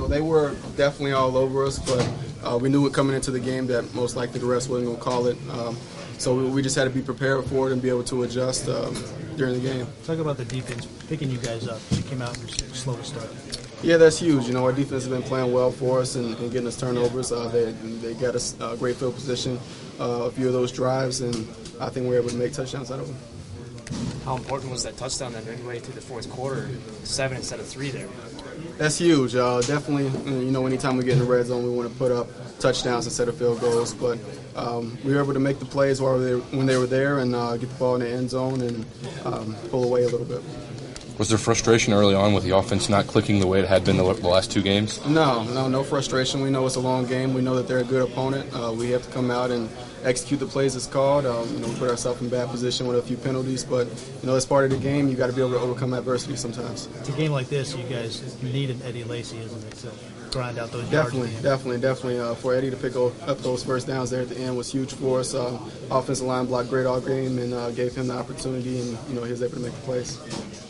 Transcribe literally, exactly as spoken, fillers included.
know, they were definitely all over us, but uh, we knew it coming into the game that most likely the rest wasn't going to call it. Um, so we, we just had to be prepared for it and be able to adjust um, during the game. Talk about the defense picking you guys up. You came out and were slow to start. Yeah, that's huge. You know, our defense has been playing well for us and, and getting us turnovers. Uh, they they got us uh, great field position, uh, a few of those drives, and I think we were able to make touchdowns out of them. How important was that touchdown then midway through the fourth quarter, seven instead of three there? That's huge. Uh, definitely, you know, anytime we get in the red zone, we want to put up touchdowns instead of field goals. But um, we were able to make the plays while they, when they were there and uh, get the ball in the end zone and um, pull away a little bit. Was there frustration early on with the offense not clicking the way it had been the, the last two games? No, no, no frustration. We know it's a long game. We know that they're a good opponent. Uh, we have to come out and execute the plays as called. Um, you know, we put ourselves in bad position with a few penalties, but you know, as part of the game, you got to be able to overcome adversity sometimes. It's a game like this, you guys you need an Eddie Lacy, isn't it, to grind out those definitely, yards? Definitely, definitely, definitely. Uh, for Eddie to pick up those first downs there at the end was huge for us. Uh, offensive line blocked great all game and uh, gave him the opportunity, and you know, he was able to make the plays.